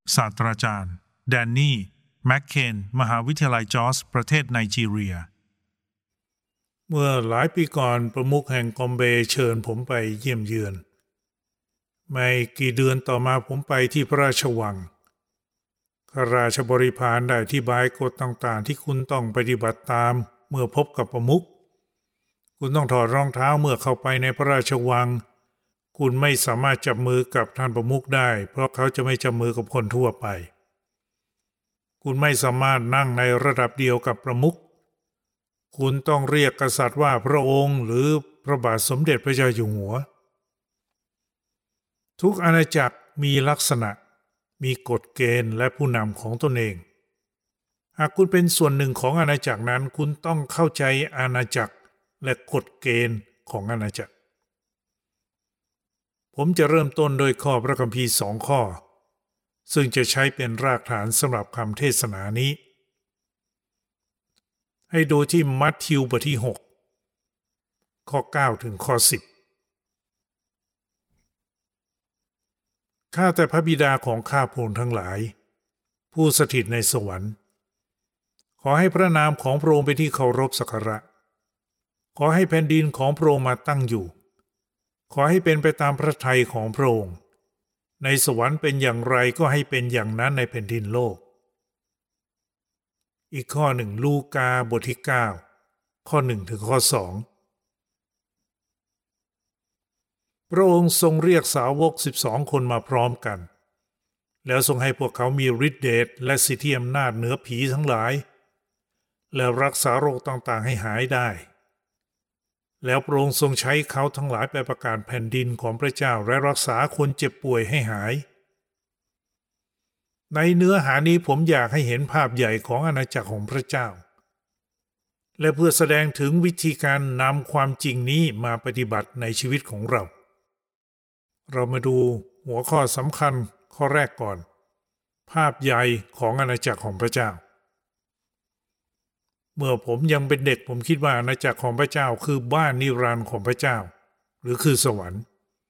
ศาสตราจารย์แดนนี่แมคเคนมหาวิทยาลัยจอสประเทศไนจีเรียเมื่อหลายปีก่อนประมุขแห่งกอมเบเชิญผมไปเยี่ยมเยือนไม่กี่เดือนต่อมาผมไปที่พระราชวังข้าราชบริพารได้อธิบายกฎต่างๆที่คุณต้องปฏิบัติตามเมื่อพบกับประมุขคุณต้องถอดรองเท้าเมื่อเข้าไปในพระราชวังคุณไม่สามารถจับมือกับท่านประมุขได้เพราะเขาจะไม่จับมือกับคนทั่วไปคุณไม่สามารถนั่งในระดับเดียวกับประมุขคุณต้องเรียกกษัตริย์ว่าพระองค์หรือพระบาทสมเด็จพระเจ้าอยู่หัวทุกอาณาจักรมีลักษณะมีกฎเกณฑ์และผู้นำของตนเองหากคุณเป็นส่วนหนึ่งของอาณาจักรนั้นคุณต้องเข้าใจอาณาจักรและกฎเกณฑ์ของอาณาจักรผมจะเริ่มต้นโดยข้อพระคัมภีร์2 ข้อซึ่งจะใช้เป็นรากฐานสำหรับคำเทศนานี้ให้ดูที่มัทธิวบทที่6ข้อ9ถึงข้อ10ข้าแต่พระบิดาของข้าพระองค์ทั้งหลายผู้สถิตในสวรรค์ขอให้พระนามของพระองค์เป็นที่เคารพสักการะขอให้แผ่นดินของพระองค์มาตั้งอยู่ขอให้เป็นไปตามพระทัยของพระองค์ในสวรรค์เป็นอย่างไรก็ให้เป็นอย่างนั้นในแผ่นดินโลกอีกข้อหนึ่งลูกาบทที่9ข้อ1ถึงข้อ2พระองค์ทรงเรียกสาวก12 คนมาพร้อมกันแล้วทรงให้พวกเขามีฤทธิ์เดชและสิทธิอำนาจเหนือผีทั้งหลายและรักษาโรคต่างๆให้หายได้แล้วพระองค์ทรงใช้เขาทั้งหลายไปประกาศแผ่นดินของพระเจ้าและรักษาคนเจ็บป่วยให้หายในเนื้อหานี้ผมอยากให้เห็นภาพใหญ่ของอาณาจักรของพระเจ้าและเพื่อแสดงถึงวิธีการนำความจริงนี้มาปฏิบัติในชีวิตของเรามาดูหัวข้อสำคัญข้อแรกก่อนภาพใหญ่ของอาณาจักรของพระเจ้าเมื่อผมยังเป็นเด็กผมคิดว่าอาณาจักรของพระเจ้าคือบ้านนิรันดร์ของพระเจ้าหรือคือสวรรค์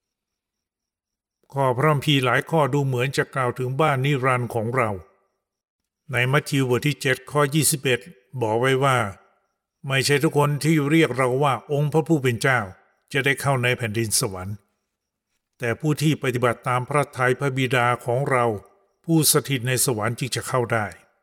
ข้อพระคัมภีร์หลายข้อดูเหมือนจะกล่าวถึงบ้านนิรันดร์ของเราในมัทธิวบทที่7ข้อ21บอกไว้ว่าไม่ใช่ทุกคนที่เรียกเราว่าองค์พระผู้เป็นเจ้าจะได้เข้าในแผ่นดินสวรรค์แต่ผู้ที่ปฏิบัติตามพระทัยพระบิดาของเราผู้สถิตในสวรรค์จึงจะเข้าได้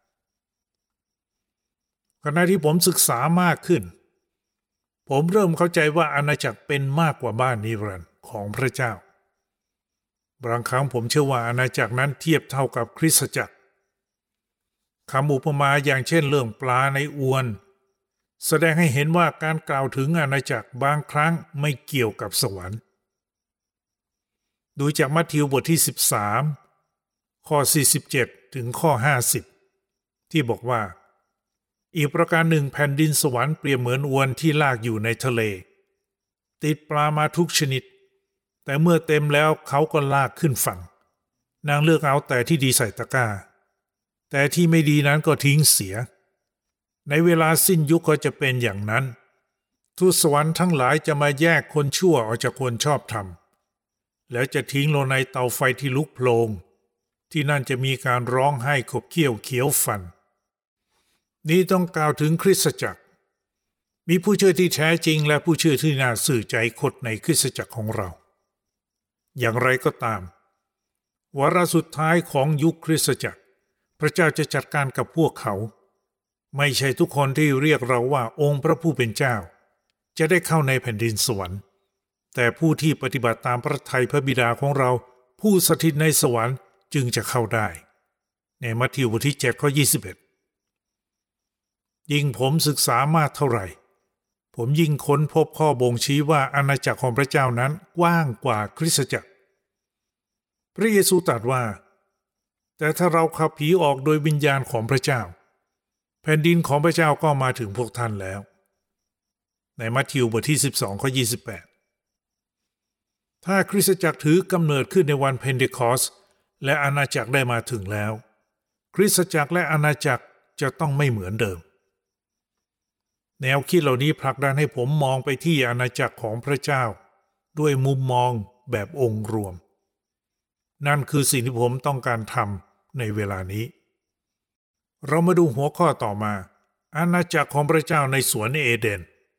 ขณะที่ผมศึกษามากขึ้นผมเริ่มเข้าใจว่าอาณาจักรเป็นมากกว่าบ้านนิรันดร์ของพระเจ้าบางครั้งผมเชื่อว่าอาณาจักรนั้นเทียบเท่ากับคริสตจักรคำอุปมาอย่างเช่นเรื่องปลาในอวนแสดงให้เห็นว่าการกล่าวถึงอาณาจักรบางครั้งไม่เกี่ยวกับสวรรค์ดูจากมัทธิวบทที่13ข้อ47ถึงข้อ50ที่บอกว่าอีกประการหนึ่งแผ่นดินสวรรค์เปรียบเหมือนอวนที่ลากอยู่ในทะเลติดปลามาทุกชนิดแต่เมื่อเต็มแล้วเขาก็ลากขึ้นฝั่งนางเลือกเอาแต่ที่ดีใส่ตะกร้าแต่ที่ไม่ดีนั้นก็ทิ้งเสียในเวลาสิ้นยุคก็จะเป็นอย่างนั้นทูตสวรรค์ทั้งหลายจะมาแยกคนชั่วออกจากคนชอบธรรมแล้วจะทิ้งลงในเตาไฟที่ลุกโผลงที่นั่นจะมีการร้องไห้ขบเคี้ยวเขียวฟันนี้ต้องกล่าวถึงคริสตจักรมีผู้เชื่อที่แท้จริงและผู้เชื่อที่น่าสื่อใจคดในคริสตจักรของเราอย่างไรก็ตามวาระสุดท้ายของยุคคริสตจักรพระเจ้าจะจัดการกับพวกเขาไม่ใช่ทุกคนที่เรียกเราว่าองค์พระผู้เป็นเจ้าจะได้เข้าในแผ่นดินสวรรค์แต่ผู้ที่ปฏิบัติตามพระทัยพระบิดาของเราผู้สถิตในสวรรค์จึงจะเข้าได้ในมัทธิวบทที่7ข้อ21ยิ่งผมศึกษามากเท่าไหร่ผมยิ่งค้นพบข้อบ่งชี้ว่าอาณาจักรของพระเจ้านั้นกว้างกว่าคริสตจักรพระเยซูตรัสว่าแต่ถ้าเราขับผีออกโดยวิญญาณของพระเจ้าแผ่นดินของพระเจ้าก็มาถึงพวกท่านแล้วในมัทธิวบทที่12ข้อ28ถ้าคริสตจักรถือกำเนิดขึ้นในวันเพนเทคอสต์และอาณาจักรได้มาถึงแล้วคริสตจักรและอาณาจักรจะต้องไม่เหมือนเดิมแนวคิดเหล่านี้ผลักดันให้ผมมองไปที่อาณาจักรของพระเจ้าด้วยมุมมองแบบองค์รวมนั่นคือสิ่งที่ผมต้องการทำในเวลานี้ เรามาดูหัวข้อต่อมาอาณาจักรของพระเจ้าในสวนเอเดน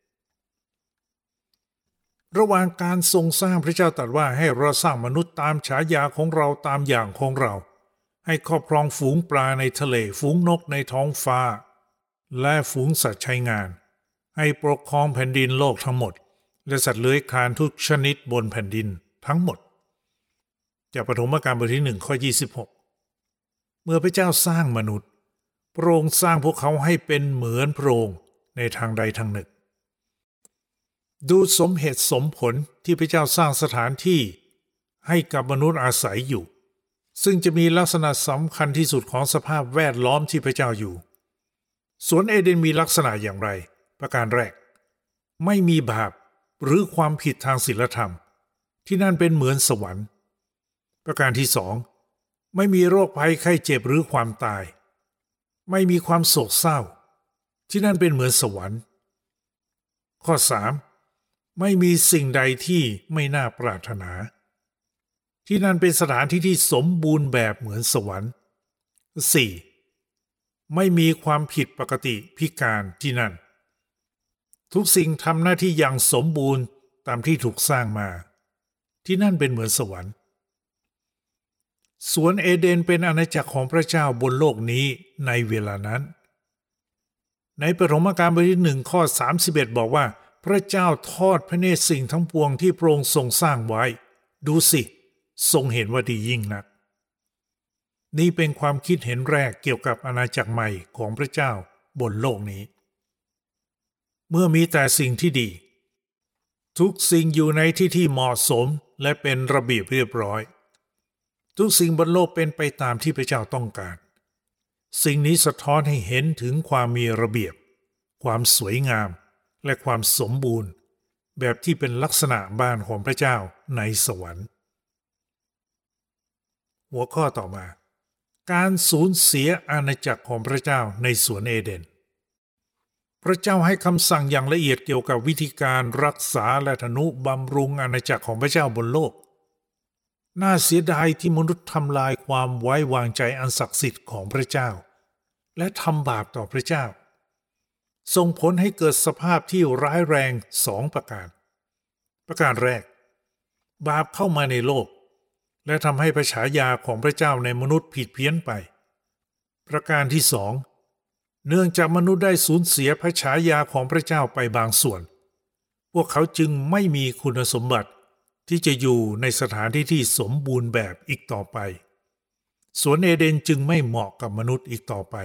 ระหว่างการทรงสร้างพระเจ้าตรัสว่าให้เราสร้างมนุษย์ตามฉายาของเราตามอย่างของเราให้ครอบครองฝูงปลาในทะเลฝูงนกในท้องฟ้าและฝูงสัตว์ใช้งานให้ปกครองแผ่นดินโลกทั้งหมดและสัตว์เลื้อยคลานทุกชนิดบนแผ่นดินทั้งหมดจากปฐมกาลบทที่1ข้อ26เมื่อพระเจ้าสร้างมนุษย์พระองค์สร้างพวกเขาให้เป็นเหมือนพระองค์ในทางใดทางหนึ่งดูสมเหตุสมผลที่พระเจ้าสร้างสถานที่ให้กับมนุษย์อาศัยอยู่ซึ่งจะมีลักษณะสำคัญที่สุดของสภาพแวดล้อมที่พระเจ้าอยู่สวนเอเดนมีลักษณะอย่างไรประการแรกไม่มีบาปหรือความผิดทางศีลธรรมที่นั่นเป็นเหมือนสวรรค์ประการที่สองไม่มีโรคภัยไข้เจ็บหรือความตายไม่มีความโศกเศร้าที่นั่นเป็นเหมือนสวรรค์ข้อ3ไม่มีสิ่งใดที่ไม่น่าปรารถนาที่นั่นเป็นสถานที่ที่สมบูรณ์แบบเหมือนสวรรค์ 4. ไม่มีความผิดปกติพิการที่นั่นทุกสิ่งทำหน้าที่อย่างสมบูรณ์ตามที่ถูกสร้างมาที่นั่นเป็นเหมือนสวรรค์สวนเอเดนเป็นอาณาจักรของพระเจ้าบนโลกนี้ในเวลานั้นในปฐมกาลบทที่1ข้อ31บอกว่าพระเจ้าทอดพระเนตรสิ่งทั้งปวงที่พระองค์ทรงสร้างไว้ดูสิทรงเห็นว่าดียิ่งนักนี่เป็นความคิดเห็นแรกเกี่ยวกับอาณาจักรใหม่ของพระเจ้าบนโลกนี้เมื่อมีแต่สิ่งที่ดีทุกสิ่งอยู่ในที่ที่เหมาะสมและเป็นระเบียบเรียบร้อยทุกสิ่งบนโลกเป็นไปตามที่พระเจ้าต้องการสิ่งนี้สะท้อนให้เห็นถึงความมีระเบียบความสวยงามและความสมบูรณ์แบบที่เป็นลักษณะบ้านของพระเจ้าในสวรรค์หัวข้อต่อมาการสูญเสียอาณาจักรของพระเจ้าในสวนเอเดนพระเจ้าให้คำสั่งอย่างละเอียดเกี่ยวกับวิธีการรักษาและทนุบำรุงอาณาจักรของพระเจ้าบนโลกน่าเสียดายที่มนุษย์ทำลายความไว้วางใจอันศักดิ์สิทธิ์ของพระเจ้าและทำบาปต่อพระเจ้าส่งผลให้เกิดสภาพที่ร้ายแรง2ประการแรกบาปเข้ามาในโลกและทำให้พระฉายาของพระเจ้าในมนุษย์ผิดเพี้ยนไปประการที่2เนื่องจากมนุษย์ได้สูญเสียพระฉายาของพระเจ้าไปบางส่วนพวกเขาจึงไม่มีคุณสมบัติที่จะอยู่ในสถานที่ที่สมบูรณ์แบบอีกต่อไปสวนเอเดนจึงไม่เหมาะกับมนุษย์อีกต่อไป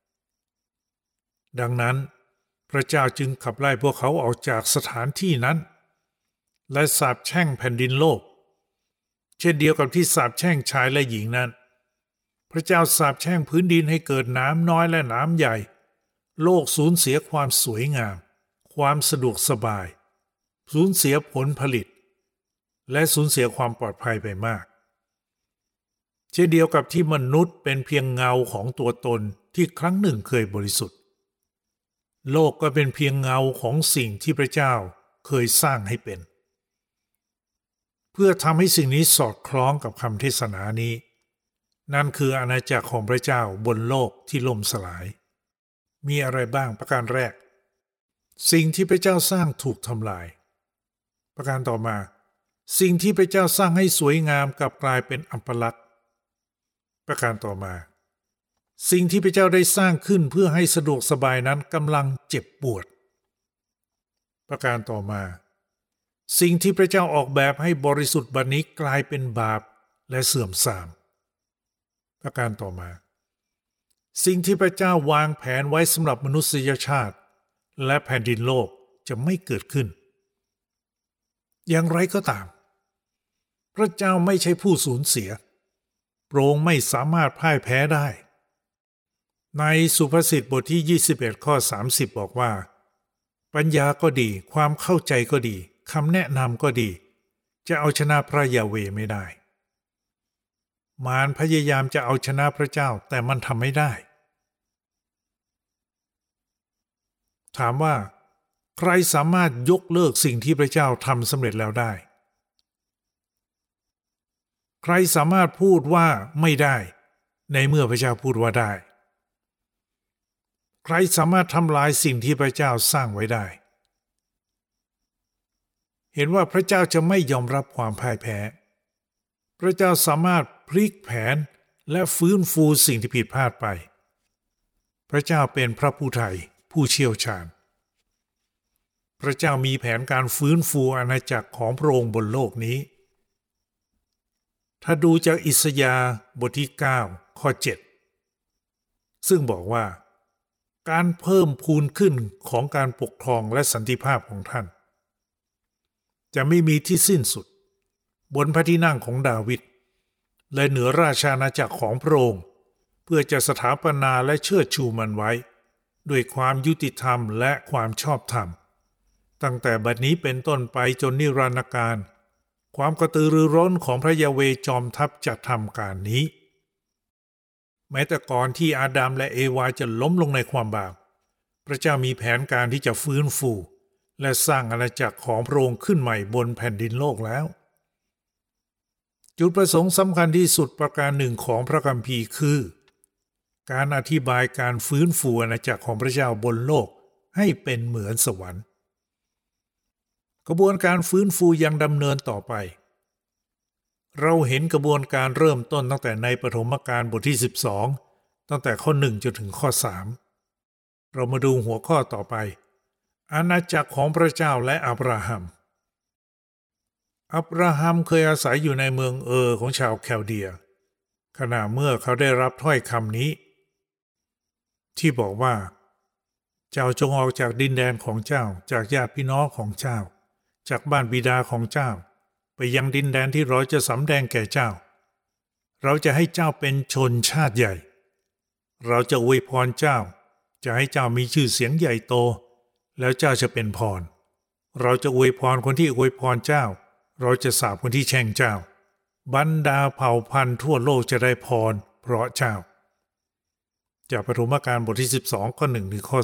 ดังนั้นพระเจ้าจึงขับไล่พวกเขาออกจากสถานที่นั้นและสาปแช่งแผ่นดินโลกเช่นเดียวกับที่สาปแช่งชายและหญิงนั้นพระเจ้าสาปแช่งพื้นดินให้เกิดน้ำน้อยและน้ำใหญ่โลกสูญเสียความสวยงามความสะดวกสบายสูญเสียผลผลิตและสูญเสียความปลอดภัยไปมากเช่นเดียวกับที่มนุษย์เป็นเพียงเงาของตัวตนที่ครั้งหนึ่งเคยบริสุทธิ์โลกก็เป็นเพียงเงาของสิ่งที่พระเจ้าเคยสร้างให้เป็นเพื่อทำให้สิ่งนี้สอดคล้องกับคำเทศนานี้นั่นคืออาณาจักรของพระเจ้าบนโลกที่ล่มสลายมีอะไรบ้างประการแรกสิ่งที่พระเจ้าสร้างถูกทำลายประการต่อมาสิ่งที่พระเจ้าสร้างให้สวยงามกลับกลายเป็นอัปลักษณ์ประการต่อมาสิ่งที่พระเจ้าได้สร้างขึ้นเพื่อให้สะดวกสบายนั้นกำลังเจ็บปวดประการต่อมาสิ่งที่พระเจ้าออกแบบให้บริสุทธิ์บัดนี้กลายเป็นบาปและเสื่อมทรามประการต่อมาสิ่งที่พระเจ้าวางแผนไว้สำหรับมนุษยชาติและแผ่นดินโลกจะไม่เกิดขึ้นอย่างไรก็ตามพระเจ้าไม่ใช่ผู้สูญเสียพระองค์ไม่สามารถพ่ายแพ้ได้ในสุภาษิตบทที่21ข้อ30บอกว่าปัญญาก็ดีความเข้าใจก็ดีคำแนะนำก็ดีจะเอาชนะพระยาเวห์ไม่ได้มารพยายามจะเอาชนะพระเจ้าแต่มันทำไม่ได้ถามว่าใครสามารถยกเลิกสิ่งที่พระเจ้าทำสำเร็จแล้วได้ใครสามารถพูดว่าไม่ได้ในเมื่อพระเจ้าพูดว่าได้ใครสามารถทำลายสิ่งที่พระเจ้าสร้างไว้ได้เห็นว่าพระเจ้าจะไม่ยอมรับความพ่ายแพ้พระเจ้าสามารถพลิกแผนและฟื้นฟูสิ่งที่ผิดพลาดไปพระเจ้าเป็นพระผู้ไถ่ผู้เชี่ยวชาญพระเจ้ามีแผนการฟื้นฟูอาณาจักรของพระองค์บนโลกนี้ถ้าดูจากอิสยาห์บทที่9ข้อ7ซึ่งบอกว่าการเพิ่มพูนขึ้นของการปกครองและสันติภาพของท่านจะไม่มีที่สิ้นสุดบนพระที่นั่งของดาวิดและเหนือราชอาณาจักรของพระองค์เพื่อจะสถาปนาและเชิดชูมันไว้ด้วยความยุติธรรมและความชอบธรรมตั้งแต่บัดนี้เป็นต้นไปจนนิรันดร์กาลความกระตือรือร้นของพระยาเวห์จอมทัพจะทำการนี้แม้แต่ก่อนที่อาดัมและเอวาจะล้มลงในความบาปพระเจ้ามีแผนการที่จะฟื้นฟูและสร้างอาณาจักรของพระองค์ขึ้นใหม่บนแผ่นดินโลกแล้วจุดประสงค์สำคัญที่สุดประการหนึ่งของพระคัมภีร์คือการอธิบายการฟื้นฟูอาณาจักรของพระเจ้าบนโลกให้เป็นเหมือนสวรรค์กระบวนการฟื้นฟูยังดำเนินต่อไปเราเห็นกระบวนการเริ่มต้นตั้งแต่ในปฐมกาลบทที่12ตั้งแต่ข้อ1จนถึงข้อ3เรามาดูหัวข้อต่อไปอาณาจักรของพระเจ้าและอับราฮัมเคยอาศัยอยู่ในเมืองของชาวแคลเดียขณะเมื่อเขาได้รับถ้อยคำนี้ที่บอกว่าเจ้าจงออกจากดินแดนของเจ้าจากญาติพี่น้องของเจ้าจากบ้านบิดาของเจ้าไปยังดินแดนที่เราจะสำแดงแก่เจ้าเราจะให้เจ้าเป็นชนชาติใหญ่เราจะอวยพรเจ้าจะให้เจ้ามีชื่อเสียงใหญ่โตแล้วเจ้าจะเป็นพรเราจะอวยพรคนที่อวยพรเจ้าเราจะสาปคนที่แช่งเจ้าบรรดาเผ่าพันธุ์ทั่วโลกจะได้พรเพราะเจ้าจากปฐมกาลบทที่12ข้อ1ถึงข้อ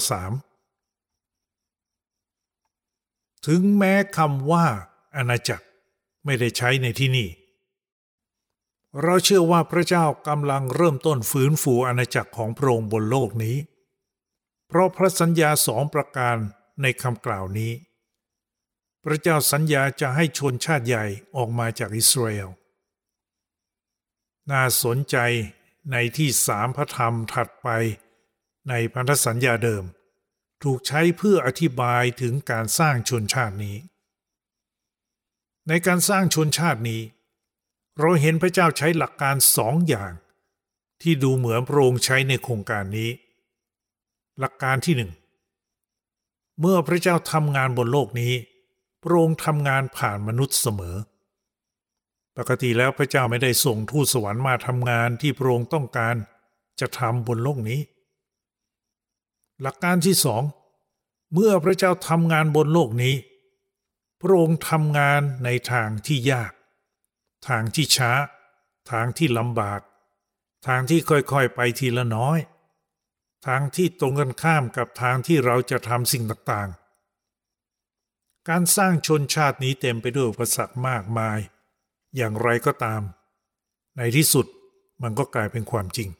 3ถึงแม้คำว่าอาณาจักรไม่ได้ใช้ในที่นี่เราเชื่อว่าพระเจ้ากำลังเริ่มต้นฟื้นฟูอาณาจักรของพระองค์บนโลกนี้เพราะพระสัญญา2ประการในคำกล่าวนี้พระเจ้าสัญญาจะให้ชนชาติใหญ่ออกมาจากอิสราเอลน่าสนใจในที่3พระธรรมถัดไปในพันธสัญญาเดิมถูกใช้เพื่ออธิบายถึงการสร้างชนชาตินี้ในการสร้างชนชาตินี้เราเห็นพระเจ้าใช้หลักการ2อย่างที่ดูเหมือนพระองค์ใช้ในโครงการนี้หลักการที่1เมื่อพระเจ้าทำงานบนโลกนี้พระองค์ทำงานผ่านมนุษย์เสมอปกติแล้วพระเจ้าไม่ได้ส่งทูตสวรรค์มาทำงานที่พระองค์ต้องการจะทำบนโลกนี้หลักการที่2เมื่อพระเจ้าทำงานบนโลกนี้พระองค์ทำงานในทางที่ยากทางที่ช้าทางที่ลำบากทางที่ค่อยๆไปทีละน้อยทางที่ตรงกันข้ามกับทางที่เราจะทำสิ่งต่างๆการสร้างชนชาตินี้เต็มไปด้วยอุปสรรคมากมายอย่างไรก็ตามในที่สุดมันก็กลายเป็นความจริง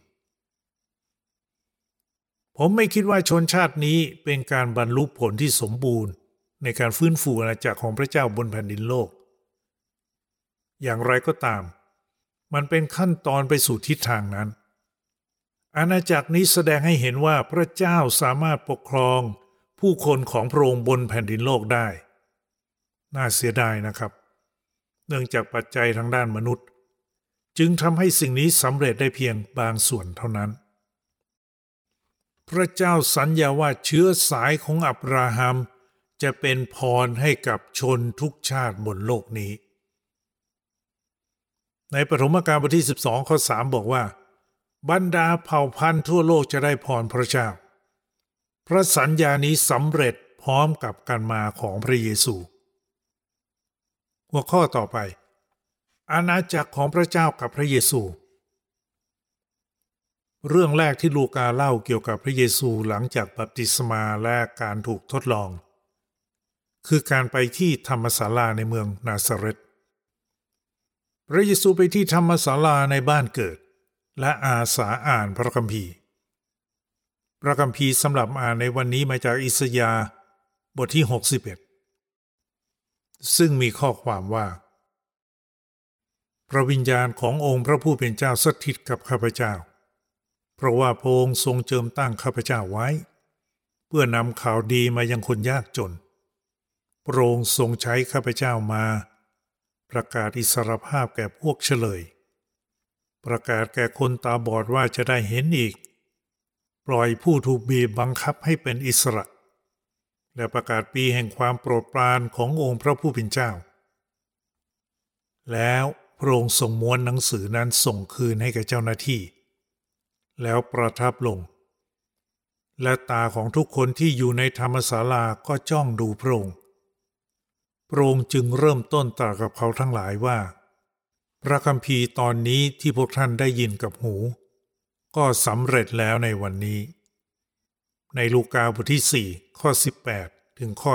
ผมไม่คิดว่าชนชาตินี้เป็นการบรรลุผลที่สมบูรณ์ในการฟื้นฟูอาณาจักรของพระเจ้าบนแผ่นดินโลกอย่างไรก็ตามมันเป็นขั้นตอนไปสู่ทิศทางนั้นอาณาจักรนี้แสดงให้เห็นว่าพระเจ้าสามารถปกครองผู้คนของพระองค์บนแผ่นดินโลกได้น่าเสียดายนะครับเนื่องจากปัจจัยทางด้านมนุษย์จึงทำให้สิ่งนี้สำเร็จได้เพียงบางส่วนเท่านั้นพระเจ้าสัญญาว่าเชื้อสายของอับราฮัมจะเป็นพรให้กับชนทุกชาติบนโลกนี้ในปฐมกาลบทที่12ข้อ3บอกว่าบรรดาเผ่าพันธุ์ทั่วโลกจะได้พรพระเจ้าพระสัญญานี้สำเร็จพร้อมกับการมาของพระเยซูหัวข้อต่อไปอาณาจักรของพระเจ้ากับพระเยซูเรื่องแรกที่ลูกาเล่าเกี่ยวกับพระเยซูหลังจากบัพติศมาและการถูกทดลองคือการไปที่ธรรมศาลาในเมืองนาซาเรตพระเยซูไปที่ธรรมศาลาในบ้านเกิดและอาสาอ่านพระคัมภีร์พระคัมภีร์สำหรับอ่านในวันนี้มาจากอิสยาห์บทที่61ซึ่งมีข้อความว่าพระวิญญาณขององค์พระผู้เป็นเจ้าสถิตกับข้าพเจ้าเพราะว่าพระองค์ทรงเจิมตั้งข้าพเจ้าไว้เพื่อนำข่าวดีมายังคนยากจนพระองค์ทรงใช้ข้าพเจ้ามาประกาศอิสรภาพแก่พวกเฉลยประกาศแก่คนตาบอดว่าจะได้เห็นอีกปล่อยผู้ถูกบีบบังคับให้เป็นอิสระและประกาศปีแห่งความโปรดปรานขององค์พระผู้เป็นเจ้าแล้วพระองค์ทรงม้วนหนังสือนั้นส่งคืนให้แก่เจ้าหน้าที่แล้วประทับลงและตาของทุกคนที่อยู่ในธรรมศาลาก็จ้องดูพระองค์พระองค์จึงเริ่มต้นตรัสกับเขาทั้งหลายว่าพระคัมภีร์ตอนนี้ที่พวกท่านได้ยินกับหูก็สำเร็จแล้วในวันนี้ในลูกาบทที่4ข้อ18ถึงข้อ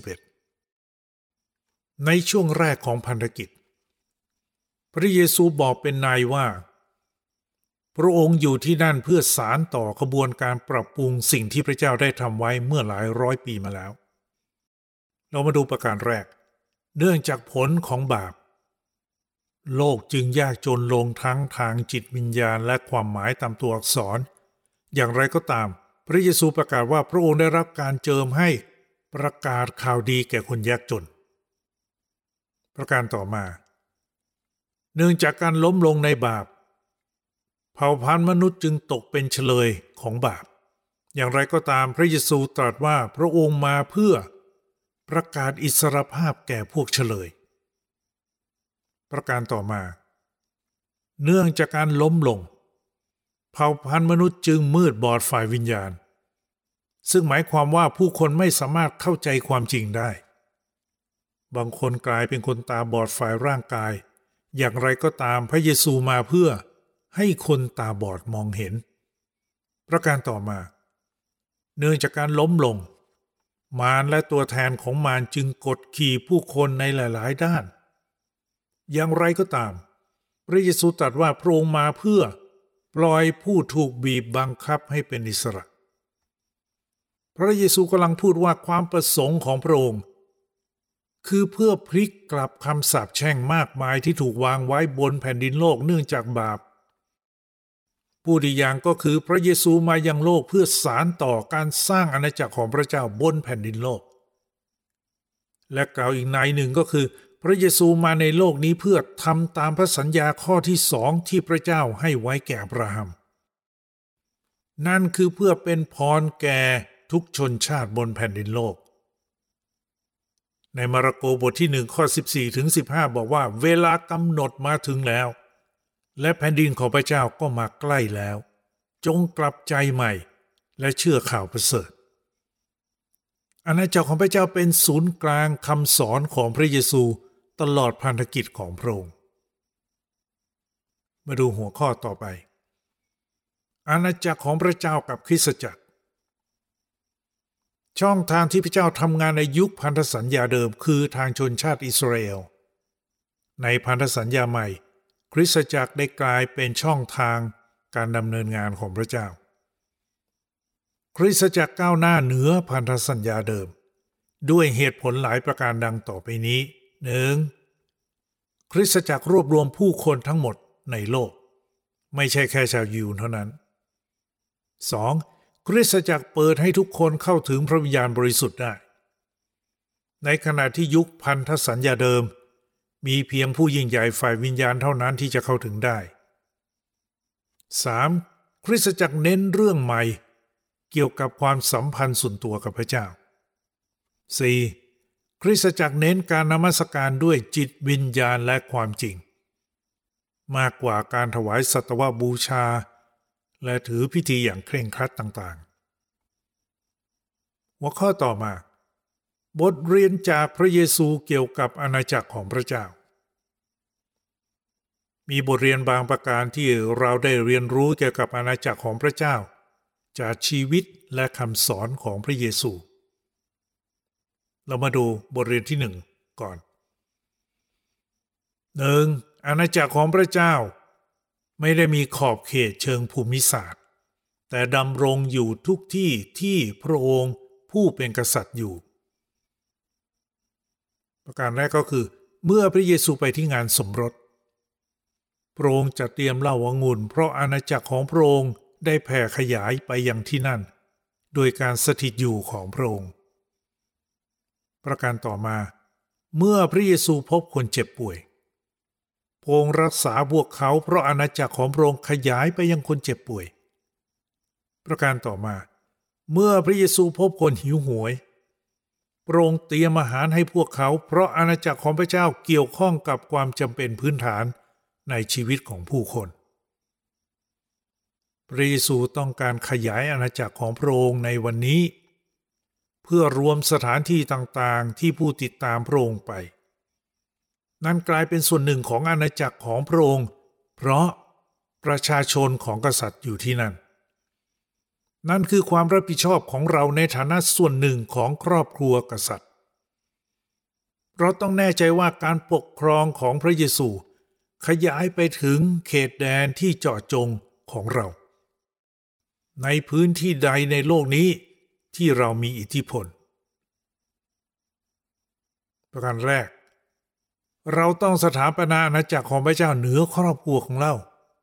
21ในช่วงแรกของพันธกิจพระเยซูบอกเป็นนายว่าพระองค์อยู่ที่นั่นเพื่อสานต่อขบวนการปรับปรุงสิ่งที่พระเจ้าได้ทำไว้เมื่อหลายร้อยปีมาแล้วเรามาดูประการแรกเนื่องจากผลของบาปโลกจึงยากจนลงทั้งทางจิตวิญญาณและความหมายตามตัวอักษรอย่างไรก็ตามพระเยซูประกาศว่าพระองค์ได้รับการเจิมให้ประกาศข่าวดีแก่คนยากจนประการต่อมาเนื่องจากการล้มลงในบาปเผ่าพันธุ์มนุษย์จึงตกเป็นเฉลยของบาปอย่างไรก็ตามพระเยซูตรัสว่าพระองค์มาเพื่อประกาศอิสรภาพแก่พวกเฉลยประการต่อมาเนื่องจากการล้มลงเผ่าพันธุ์มนุษย์จึงมืดบอดฝ่ายวิญญาณซึ่งหมายความว่าผู้คนไม่สามารถเข้าใจความจริงได้บางคนกลายเป็นคนตาบอดฝ่ายร่างกายอย่างไรก็ตามพระเยซูมาเพื่อให้คนตาบอดมองเห็นประการต่อมาเนื่องจากการล้มลงมารและตัวแทนของมารจึงกดขี่ผู้คนในหลายๆด้านอย่างไรก็ตามพระเยซูตรัสว่าพระองค์มาเพื่อปล่อยผู้ถูกบีบบังคับให้เป็นอิสระพระเยซูกำลังพูดว่าความประสงค์ของพระองค์คือเพื่อพลิกกลับคำสาปแช่งมากมายที่ถูกวางไว้บนแผ่นดินโลกเนื่องจากบาปพูดอีกอย่างก็คือพระเยซูมายังโลกเพื่อสานต่อการสร้างอาณาจักรของพระเจ้าบนแผ่นดินโลกและกล่าวอีกในหนึ่งก็คือพระเยซูมาในโลกนี้เพื่อทำตามพระสัญญาข้อที่2ที่พระเจ้าให้ไว้แก่อับราฮัมนั่นคือเพื่อเป็นพรแก่ทุกชนชาติบนแผ่นดินโลกในมาระโกบทที่1ข้อ14ถึง15บอกว่าเวลากำหนดมาถึงแล้วและแผ่นดินของพระเจ้าก็มาใกล้แล้วจงกลับใจใหม่และเชื่อข่าวประเสริฐอาณาจักรของพระเจ้าเป็นศูนย์กลางคำสอนของพระเยซูตลอดพันธกิจของพระองค์มาดูหัวข้อต่อไปอาณาจักรของพระเจ้ากับคริสตจักรช่องทางที่พระเจ้าทำงานในยุคพันธสัญญาเดิมคือทางชนชาติอิสราเอลในพันธสัญญาใหม่คริสตจักรได้กลายเป็นช่องทางการดำเนินงานของพระเจ้าคริสตจักรก้าวหน้าเหนือพันธสัญญาเดิมด้วยเหตุผลหลายประการดังต่อไปนี้ 1. คริสตจักรรวบรวมผู้คนทั้งหมดในโลกไม่ใช่แค่ชาวยิวเท่านั้น 2. คริสตจักรเปิดให้ทุกคนเข้าถึงพระวิญญาณบริสุทธิ์ได้ในขณะที่ยุคพันธสัญญาเดิมมีเพียงผู้ยิ่งใหญ่ฝ่ายวิญญาณเท่านั้นที่จะเข้าถึงได้ 3. คริสตจักรเน้นเรื่องใหม่เกี่ยวกับความสัมพันธ์ส่วนตัวกับพระเจ้า 4. คริสตจักรเน้นการนมัสการด้วยจิตวิญญาณและความจริงมากกว่าการถวายสัตวบูชาและถือพิธีอย่างเคร่งครัดต่างๆหัวข้อต่อมาบทเรียนจากพระเยซูเกี่ยวกับอาณาจักรของพระเจ้ามีบทเรียนบางประการที่เราได้เรียนรู้เกี่ยวกับอาณาจักรของพระเจ้าจากชีวิตและคำสอนของพระเยซูเรามาดูบทเรียนที่1ก่อน 1. อาณาจักรของพระเจ้าไม่ได้มีขอบเขตเชิงภูมิศาสตร์แต่ดำรงอยู่ทุกที่ที่พระองค์ผู้เป็นกษัตริย์อยู่ประการแรกก็คือเมื่อพระเยซูไปที่งานสมรสพระองค์จะเตรียมเหล้าองุ่นเพราะอาณาจักรของพระองค์ได้แผ่ขยายไปยังที่นั่นโดยการสถิตอยู่ของพระองค์ประการต่อมาเมื่อพระเยซูพบคนเจ็บป่วยพระองค์รักษาพวกเขาเพราะอาณาจักรของพระองค์ขยายไปยังคนเจ็บป่วยประการต่อมาเมื่อพระเยซูพบคนหิวโหยพระองค์เตรียมอาหารให้พวกเขาเพราะอาณาจักรของพระเจ้าเกี่ยวข้องกับความจำเป็นพื้นฐานในชีวิตของผู้คนพระเยซูต้องการขยายอาณาจักรของพระองค์ในวันนี้เพื่อรวมสถานที่ต่างๆที่ผู้ติดตามพระองค์ไปนั่นกลายเป็นส่วนหนึ่งของอาณาจักรของพระองค์เพราะประชาชนของกษัตริย์อยู่ที่นั่นนั่นคือความรับผิดชอบของเราในฐานะส่วนหนึ่งของครอบครัวกษัตริย์เราต้องแน่ใจว่าการปกครองของพระเยซูขยายไปถึงเขตแดนที่เจาะจงของเราในพื้นที่ใดในโลกนี้ที่เรามีอิทธิพลประการแรกเราต้องสถาปนาอาณาจักรของพระเจ้าเหนือครอบครัวของเรา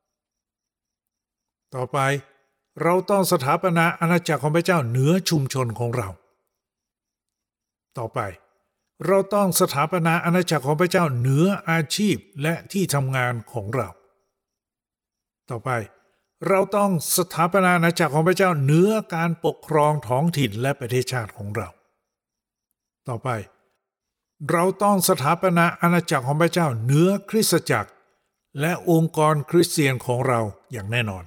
ต่อไปเราต้องสถาปนาอาณาจักรของพระเจ้าเหนือชุมชนของเราต่อไปเราต้องสถาปนาอาณาจักรของพระเจ้าเหนืออาชีพและที่ทำงานของเราต่อไปเราต้องสถาปนาอาณาจักรของพระเจ้าเหนือการปกครองท้องถิ่นและประเทศชาติของเราต่อไปเราต้องสถาปนาอาณาจักรของพระเจ้าเหนือคริสตจักรและองค์กรคริสเตียนของเราอย่างแน่นอน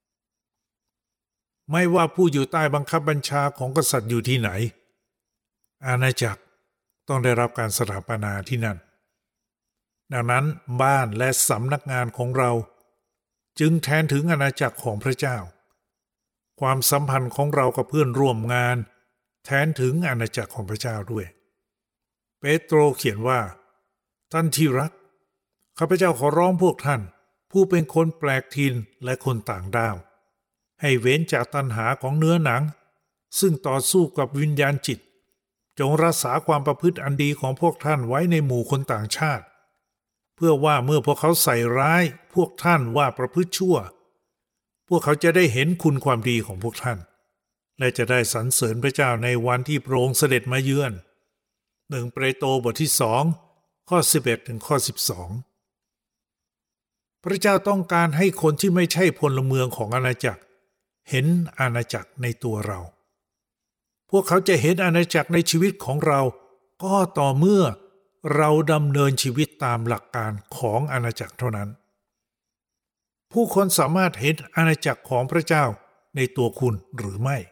ไม่ว่าผู้อยู่ใต้บังคับบัญชาของกษัตริย์อยู่ที่ไหนอาณาจักรต้องได้รับการสถาปนาที่นั่นดังนั้นบ้านและสำนักงานของเราจึงแทนถึงอาณาจักรของพระเจ้าความสัมพันธ์ของเรากับเพื่อนร่วมงานแทนถึงอาณาจักรของพระเจ้าด้วยเปโตรเขียนว่าท่านที่รักข้าพเจ้าขอร้องพวกท่านผู้เป็นคนแปลกถิ่นและคนต่างด้าวให้เว้นจากตัณหาของเนื้อหนังซึ่งต่อสู้กับวิญญาณจิตจงรักษาความประพฤติอันดีของพวกท่านไว้ในหมู่คนต่างชาติเพื่อว่าเมื่อพวกเขาใส่ร้ายพวกท่านว่าประพฤติชั่วพวกเขาจะได้เห็นคุณความดีของพวกท่านและจะได้สรรเสริญพระเจ้าในวันที่พระองค์เสด็จมาเยือน1 เปโตรบทที่2ข้อ11ถึงข้อ12พระเจ้าต้องการให้คนที่ไม่ใช่พลเมืองของอาณาจักรเห็นอาณาจักรในตัวเราพวกเขาจะเห็นอาณาจักรในชีวิตของเราก็ต่อเมื่อเราดำเนินชีวิตตามหลักการของอาณาจักรเท่านั้นผู้คนสามารถเห็นอาณาจักรของพระเจ้าในตัวคุณหรือไม่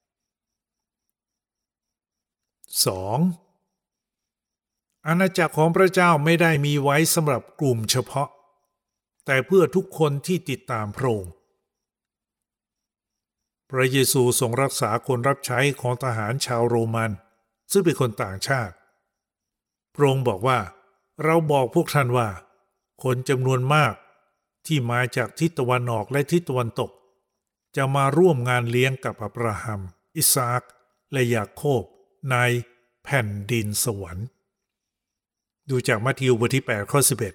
2. อาณาจักรของพระเจ้าไม่ได้มีไว้สำหรับกลุ่มเฉพาะแต่เพื่อทุกคนที่ติดตามพระองค์พระเยซูทรงรักษาคนรับใช้ของทหารชาวโรมันซึ่งเป็นคนต่างชาติพระองค์บอกว่าเราบอกพวกท่านว่าคนจำนวนมากที่มาจากทิศตะวันออกและทิศตะวันตกจะมาร่วมงานเลี้ยงกับอับราฮัมอิสาคและยาโคบในแผ่นดินสวรรค์ดูจากมัทธิวบทที่8ข้อ11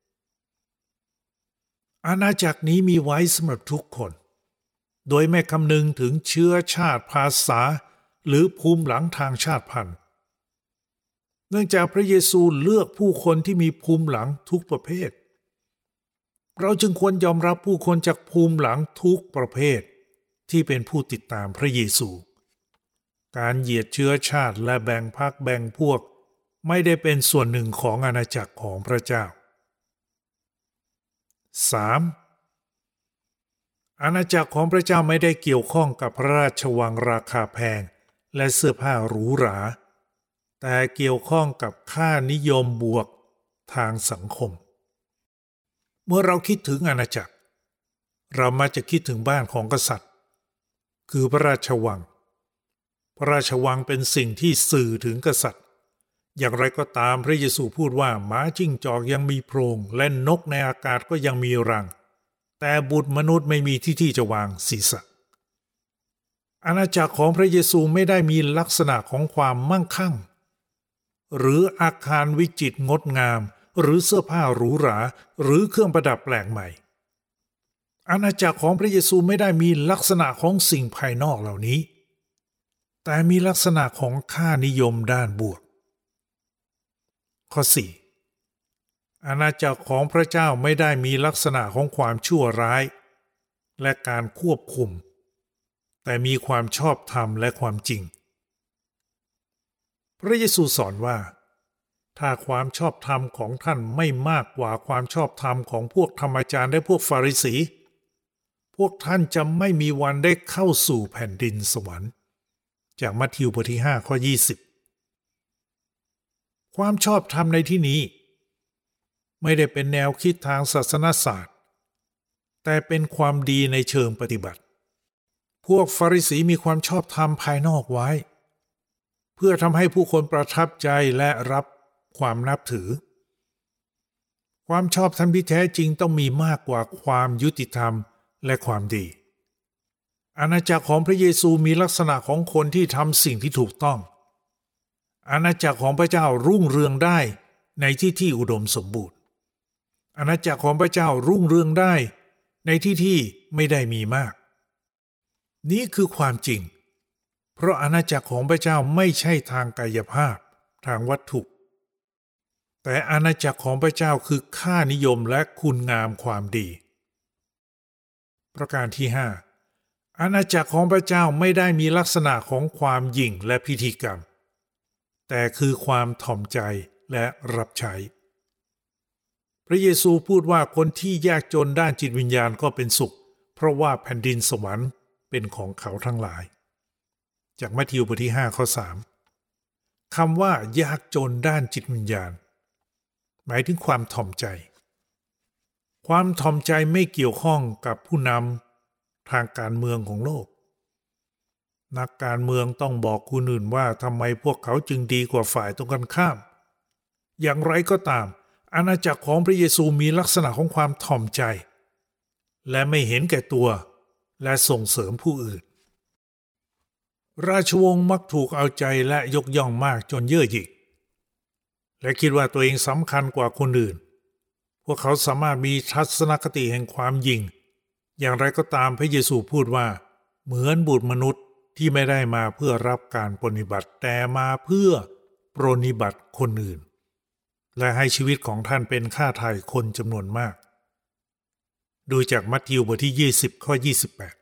อาณาจักรนี้มีไว้สำหรับทุกคนโดยไม่คำนึงถึงเชื้อชาติภาษาหรือภูมิหลังทางชาติพันธุ์เนื่องจากพระเยซูเลือกผู้คนที่มีภูมิหลังทุกประเภทเราจึงควรยอมรับผู้คนจากภูมิหลังทุกประเภทที่เป็นผู้ติดตามพระเยซูการเหยียดเชื้อชาติและแบ่งพรรคแบ่งพวกไม่ได้เป็นส่วนหนึ่งของอาณาจักรของพระเจ้า 3. อาณาจักรของพระเจ้าไม่ได้เกี่ยวข้องกับพระราชวังราคาแพงและเสื้อผ้าหรูหราแต่เกี่ยวข้องกับค่านิยมบวกทางสังคมเมื่อเราคิดถึงอาณาจักรเรามักจะคิดถึงบ้านของกษัตริย์คือพระราชวังพระราชวังเป็นสิ่งที่สื่อถึงกษัตริย์อย่างไรก็ตามพระเยซูพูดว่าหมาจิ้งจอกยังมีโพรงและนกในอากาศก็ยังมีรังแต่บุตรมนุษย์ไม่มีที่จะวางศีรษะอาณาจักรของพระเยซูไม่ได้มีลักษณะของความมั่งคั่งหรืออาคารวิจิตรงดงามหรือเสื้อผ้าหรูหราหรือเครื่องประดับแปลกใหม่อาณาจักรของพระเยซูไม่ได้มีลักษณะของสิ่งภายนอกเหล่านี้แต่มีลักษณะของค่านิยมด้านบวกข้อ 4. อาณาจักรของพระเจ้าไม่ได้มีลักษณะของความชั่วร้ายและการควบคุมแต่มีความชอบธรรมและความจริงพระเยซูสอนว่าถ้าความชอบธรรมของท่านไม่มากกว่าความชอบธรรมของพวกธรรมจารย์และพวกฟาริสีพวกท่านจะไม่มีวันได้เข้าสู่แผ่นดินสวรรค์จากมัทธิวบทที่5ข้อ20ความชอบธรรมในที่นี้ไม่ได้เป็นแนวคิดทางศาสนศาสตร์แต่เป็นความดีในเชิงปฏิบัติพวกฟาริสีมีความชอบธรรมภายนอกไว้เพื่อทำให้ผู้คนประทับใจและรับความนับถือความชอบธรรมที่แท้จริงต้องมีมากกว่าความยุติธรรมและความดีอาณาจักรของพระเยซูมีลักษณะของคนที่ทำสิ่งที่ถูกต้องอาณาจักรของพระเจ้ารุ่งเรืองได้ในที่อุดมสมบูรณ์อาณาจักรของพระเจ้ารุ่งเรืองได้ในที่ไม่ได้มีมากนี่คือความจริงเพราะอาณาจักรของพระเจ้าไม่ใช่ทางกายภาพทางวัตถุแต่อาณาจักรของพระเจ้าคือค่านิยมและคุณงามความดีประการที่5อาณาจักรของพระเจ้าไม่ได้มีลักษณะของความหยิ่งและพิธีกรรมแต่คือความถ่อมใจและรับใช้พระเยซูพูดว่าคนที่ยากจนด้านจิตวิญญาณก็เป็นสุขเพราะว่าแผ่นดินสวรรค์เป็นของเขาทั้งหลายจากมัทธิวบทที่5ข้อ3คำว่ายากจนด้านจิตวิญญาณหมายถึงความถ่อมใจความถ่อมใจไม่เกี่ยวข้องกับผู้นำทางการเมืองของโลกนักการเมืองต้องบอกคนอื่นว่าทำไมพวกเขาจึงดีกว่าฝ่ายตรงกันข้ามอย่างไรก็ตามอาณาจักรของพระเยซูมีลักษณะของความถ่อมใจและไม่เห็นแก่ตัวและส่งเสริมผู้อื่นราชวงศ์มักถูกเอาใจและยกย่องมากจนเย่อหยิ่งและคิดว่าตัวเองสำคัญกว่าคนอื่นพวกเขาสามารถมีทัศนคติแห่งความหยิ่งอย่างไรก็ตามพระเยซูพูดว่าเหมือนบุตรมนุษย์ที่ไม่ได้มาเพื่อรับการปรนนิบัติแต่มาเพื่อปรนนิบัติคนอื่นและให้ชีวิตของท่านเป็นค่าไถ่คนจำนวนมากดูจากมัทธิวบทที่20ข้อ28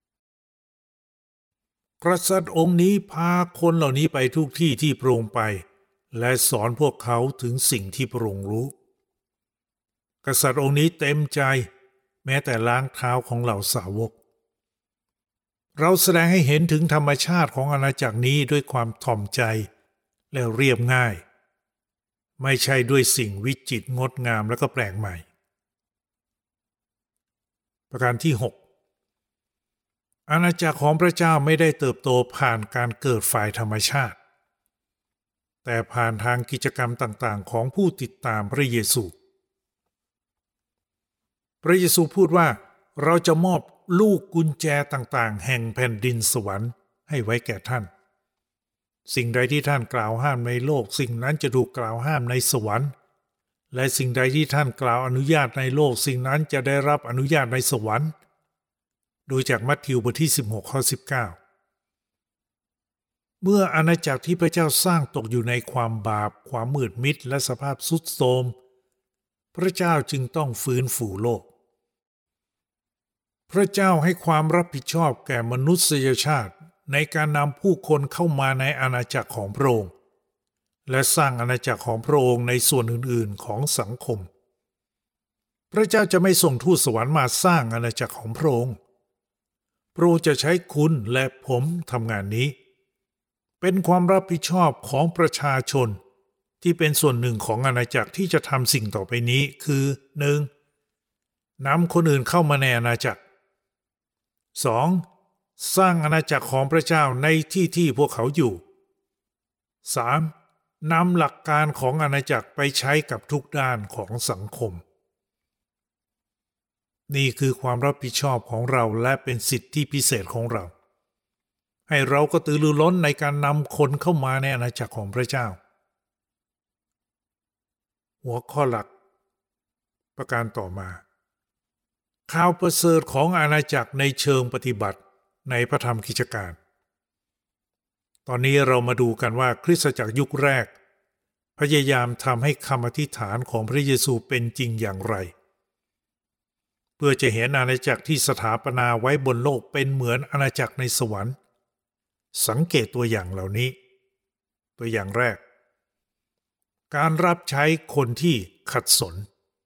กษัตริย์องค์นี้พาคนเหล่านี้ไปทุกที่ที่พระองค์ไปและสอนพวกเขาถึงสิ่งที่พระองค์รู้กษัตริย์องค์นี้เต็มใจแม้แต่ล้างเท้าของเหล่าสาวกเราแสดงให้เห็นถึงธรรมชาติของอาณาจักรนี้ด้วยความถ่อมใจและเรียบง่ายไม่ใช่ด้วยสิ่งวิจิตรงดงามและก็แปลกใหม่ประการที่6อาณาจักรของพระเจ้าไม่ได้เติบโตผ่านการเกิดฝ่ายธรรมชาติแต่ผ่านทางกิจกรรมต่างๆของผู้ติดตามพระเยซูพระเยซูพูดว่าเราจะมอบลูกกุญแจต่างๆแห่งแผ่นดินสวรรค์ให้ไว้แก่ท่านสิ่งใดที่ท่านกล่าวห้ามในโลกสิ่งนั้นจะถูกกล่าวห้ามในสวรรค์และสิ่งใดที่ท่านกล่าวอนุญาตในโลกสิ่งนั้นจะได้รับอนุญาตในสวรรค์โดยจากมัทธิวบทที่16ข้อ19เมื่ออาณาจักรที่พระเจ้าสร้างตกอยู่ในความบาปความมืดมิดและสภาพทรุดโทรมพระเจ้าจึงต้องฟื้นฟูโลกพระเจ้าให้ความรับผิดชอบแก่มนุษยชาติในการนำผู้คนเข้ามาในอาณาจักรของพระองค์และสร้างอาณาจักรของพระองค์ในส่วนอื่นๆของสังคมพระเจ้าจะไม่ส่งทูตสวรรค์มาสร้างอาณาจักรของพระองค์พระองค์จะใช้คุณและผมทำงานนี้เป็นความรับผิดชอบของประชาชนที่เป็นส่วนหนึ่งของอาณาจักรที่จะทำสิ่งต่อไปนี้คือ 1. นำคนอื่นเข้ามาในอาณาจักร 2. สร้างอาณาจักรของพระเจ้าในที่พวกเขาอยู่ 3. นำหลักการของอาณาจักรไปใช้กับทุกด้านของสังคมนี่คือความรับผิดชอบของเราและเป็นสิทธิพิเศษของเราให้เรากระตือรือร้นในการนำคนเข้ามาในอาณาจักรของพระเจ้าหัวข้อหลักประการต่อมาข่าวประเสริฐของอาณาจักรในเชิงปฏิบัติในพระธรรมกิจการตอนนี้เรามาดูกันว่าคริสตจักรยุคแรกพยายามทำให้คำอธิษฐานของพระเยซูเป็นจริงอย่างไรเพื่อจะเห็นอาณาจักรที่สถาปนาไว้บนโลกเป็นเหมือนอาณาจักรในสวรรค์สังเกตตัวอย่างเหล่านี้ตัวอย่างแรกการรับใช้คนที่ขัดสน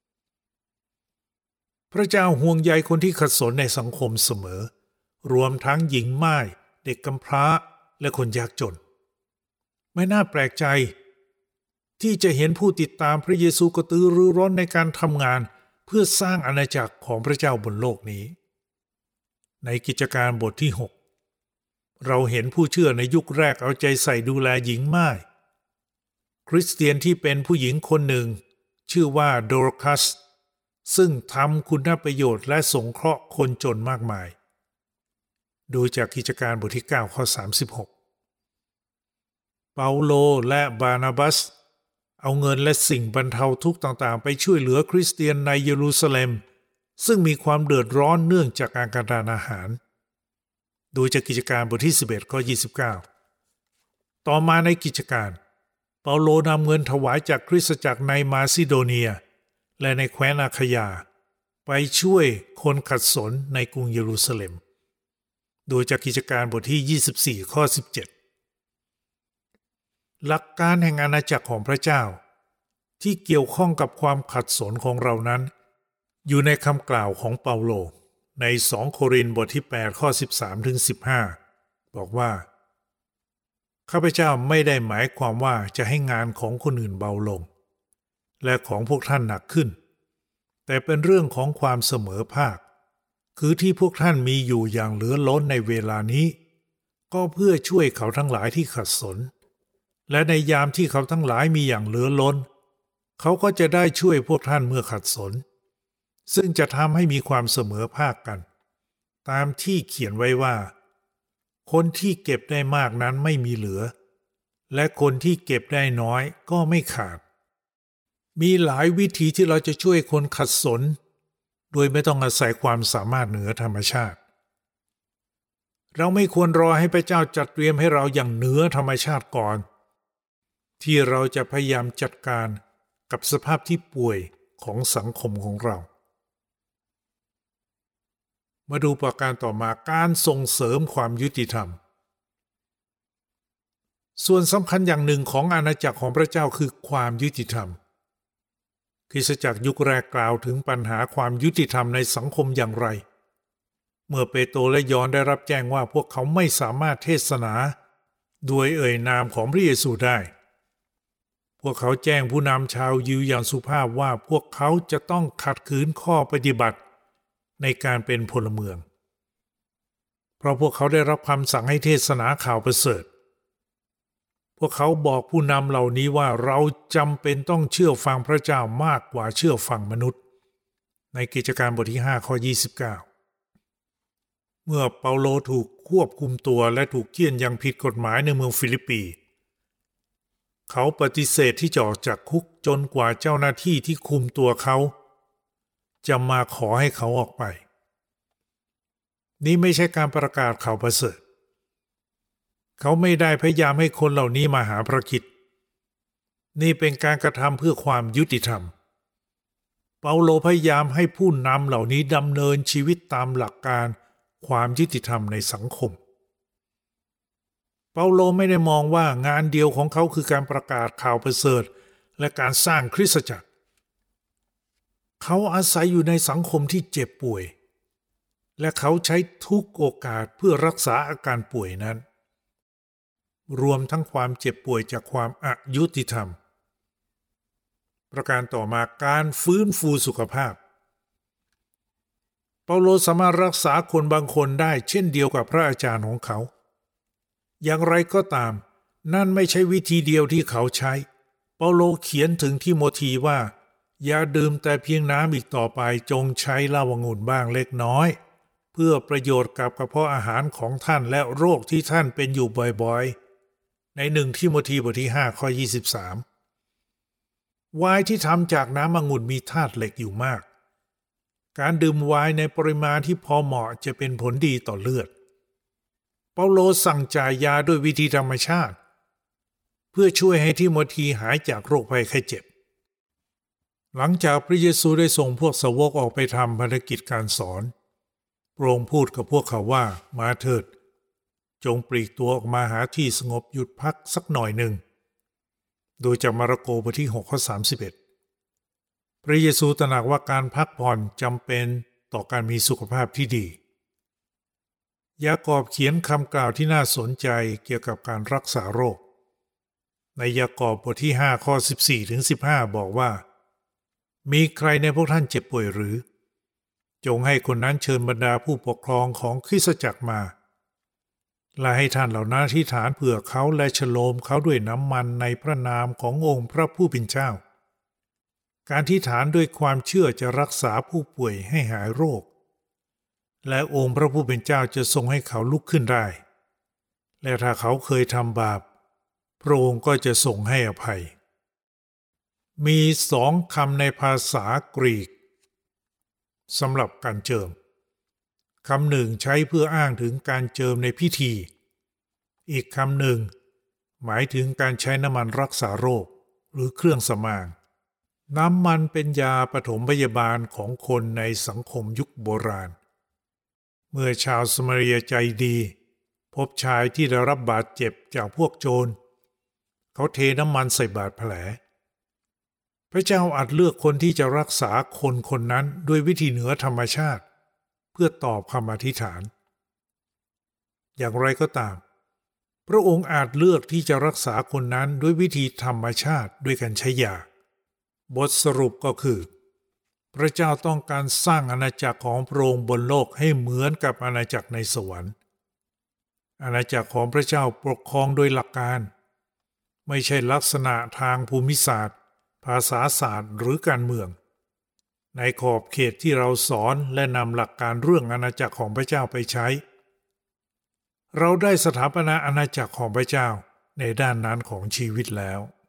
พระเจ้าห่วงใยคนที่ขัดสนในสังคมเสมอรวมทั้งหญิงม่ายเด็กกำพร้าและคนยากจนไม่น่าแปลกใจที่จะเห็นผู้ติดตามพระเยซูกระตือรือร้นในการทำงานเพื่อสร้างอาณาจักรของพระเจ้าบนโลกนี้ในกิจการบทที่6เราเห็นผู้เชื่อในยุคแรกเอาใจใส่ดูแลหญิงม่ายคริสเตียนที่เป็นผู้หญิงคนหนึ่งชื่อว่าโดรคัสซึ่งทำคุณประโยชน์และสงเคราะห์คนจนมากมายดูจากกิจการบทที่9ข้อ36เปาโลและบานาบัสเอาเงินและสิ่งบรรเทาทุกข์ต่างๆไปช่วยเหลือคริสเตียนในเยรูซาเล็มซึ่งมีความเดือดร้อนเนื่องจากการขาดอาหารดูจากกิจการบทที่11ข้อ29ต่อมาในกิจการเปาโลนำเงินถวายจากคริสตจักรในมาซิโดเนียและในแคว้นอาคายาไปช่วยคนขัดสนในกรุงเยรูซาเล็มโดยจากกิจการบทที่24ข้อ17หลักการแห่งอาณาจักรของพระเจ้าที่เกี่ยวข้องกับความขัดสนของเรานั้นอยู่ในคำกล่าวของเปาโลใน2โครินธ์บทที่8ข้อ13ถึง15บอกว่าข้าพเจ้าไม่ได้หมายความว่าจะให้งานของคนอื่นเบาลงและของพวกท่านหนักขึ้นแต่เป็นเรื่องของความเสมอภาคคือที่พวกท่านมีอยู่อย่างเหลือล้นในเวลานี้ก็เพื่อช่วยเขาทั้งหลายที่ขัดสนและในยามที่เขาทั้งหลายมีอย่างเหลือล้นเขาก็จะได้ช่วยพวกท่านเมื่อขัดสนซึ่งจะทำให้มีความเสมอภาคกันตามที่เขียนไว้ว่าคนที่เก็บได้มากนั้นไม่มีเหลือและคนที่เก็บได้น้อยก็ไม่ขาดมีหลายวิธีที่เราจะช่วยคนขัดสนโดยไม่ต้องอาศัยความสามารถเหนือธรรมชาติเราไม่ควรรอให้พระเจ้าจัดเตรียมให้เราอย่างเหนือธรรมชาติก่อนที่เราจะพยายามจัดการกับสภาพที่ป่วยของสังคมของเรามาดูประการต่อมาการส่งเสริมความยุติธรรมส่วนสำคัญอย่างหนึ่งของอาณาจักรของพระเจ้าคือความยุติธรรมคริสตจักรยุคแรกกล่าวถึงปัญหาความยุติธรรมในสังคมอย่างไรเมื่อเปโตรและยอห์นได้รับแจ้งว่าพวกเขาไม่สามารถเทศนาโดยเอ่ยนามของพระเยซูได้พวกเขาแจ้งผู้นำชาวยิวอย่างสุภาพว่าพวกเขาจะต้องขัดขืนข้อปฏิบัติในการเป็นพลเมืองเพราะพวกเขาได้รับคำสั่งให้เทศนาข่าวประเสริฐพวกเขาบอกผู้นำเหล่านี้ว่าเราจำเป็นต้องเชื่อฟังพระเจ้ามากกว่าเชื่อฟังมนุษย์ในกิจการบทที่5ข้อ29เมื่อเปาโลถูกควบคุมตัวและถูกเฆี่ยนอย่างผิดกฎหมายในเมืองฟิลิปปีเขาปฏิเสธที่จะออกจากคุกจนกว่าเจ้าหน้าที่ที่คุมตัวเขาจะมาขอให้เขาออกไปนี่ไม่ใช่การประกาศข่าวประเสริฐเขาไม่ได้พยายามให้คนเหล่านี้มาหาพระคริสต์นี่เป็นการกระทำเพื่อความยุติธรรมเปาโลพยายามให้ผู้นำเหล่านี้ดำเนินชีวิตตามหลักการความยุติธรรมในสังคมเปาโลไม่ได้มองว่างานเดียวของเขาคือการประกาศข่าวประเสริฐและการสร้างคริสตจักรเขาอาศัยอยู่ในสังคมที่เจ็บป่วยและเขาใช้ทุกโอกาสเพื่อรักษาอาการป่วยนั้นรวมทั้งความเจ็บป่วยจากความอยุติธรรมประการต่อมาการฟื้นฟูสุขภาพเปาโลสามารถรักษาคนบางคนได้เช่นเดียวกับพระอาจารย์ของเขาอย่างไรก็ตามนั่นไม่ใช่วิธีเดียวที่เขาใช้เปาโลเขียนถึงทิโมธีว่าอย่าดื่มแต่เพียงน้ำอีกต่อไปจงใช้เหล้าองุ่นบ้างเล็กน้อยเพื่อประโยชน์กับกระเพาะอาหารของท่านและโรคที่ท่านเป็นอยู่บ่อยๆใน1ทิโมธีบทที่5ข้อ23ไวน์ที่ทำจากน้ำองุ่นมีธาตุเหล็กอยู่มากการดื่มไวน์ในปริมาณที่พอเหมาะจะเป็นผลดีต่อเลือดเปาโลสั่งจ่ายยาด้วยวิธีธรรมชาติเพื่อช่วยให้ทิโมธีหายจากโรคภัยไข้เจ็บหลังจากพระเยซูได้ส่งพวกสาวกออกไปทำภารกิจการสอนพระองค์พูดกับพวกเขาว่ามาเถิดจงปลีกตัวออกมาหาที่สงบหยุดพักสักหน่อยหนึ่งโดยจากมาระโกบทที่6ข้อ31พระเยซูตระหนักว่าการพักผ่อนจำเป็นต่อการมีสุขภาพที่ดียากอบเขียนคำกล่าวที่น่าสนใจเกี่ยวกับการรักษาโรคในยากอบบทที่5ข้อ14ถึง15บอกว่ามีใครในพวกท่านเจ็บป่วยหรือจงให้คนนั้นเชิญบรรดาผู้ปกครองของคริสตจักรมาและให้ท่านเหล่านั้นอธิษฐานเผื่อเขาและฉโลมเขาด้วยน้ำมันในพระนามขององค์พระผู้เป็นเจ้าการอธิษฐานด้วยความเชื่อจะรักษาผู้ป่วยให้หายโรคและองค์พระผู้เป็นเจ้าจะทรงให้เขาลุกขึ้นได้และถ้าเขาเคยทำบาปพระองค์ก็จะทรงให้อภัยมี2 คำในภาษากรีกสำหรับการเจิมคำหนึ่งใช้เพื่ออ้างถึงการเจิมในพิธีอีกคำหนึ่งหมายถึงการใช้น้ำมันรักษาโรคหรือเครื่องสำอางน้ำมันเป็นยาปฐมพยาบาลของคนในสังคมยุคโบราณเมื่อชาวสมาเรียใจดีพบชายที่ได้รับบาดเจ็บจากพวกโจรเขาเทน้ำมันใส่บาดแผลพระเจ้าอาจเลือกคนที่จะรักษาคนคนนั้นด้วยวิธีเหนือธรรมชาติเพื่อตอบคำอธิษฐานอย่างไรก็ตามพระองค์อาจเลือกที่จะรักษาคนนั้นด้วยวิธีธรรมชาติด้วยการใช้ยาบทสรุปก็คือพระเจ้าต้องการสร้างอาณาจักรของพระองค์บนโลกให้เหมือนกับอาณาจักรในสวรรค์อาณาจักรของพระเจ้าปกครองโดยหลักการไม่ใช่ลักษณะทางภูมิศาสตร์ภาษาศาสตร์หรือการเมืองในขอบเขตที่เราสอนและนำหลักการเรื่องอาณาจักรของพระเจ้าไปใช้เราได้สถาปนาอาณาจักรของพระเจ้าในด้านนั้นของชีวิตแล้ว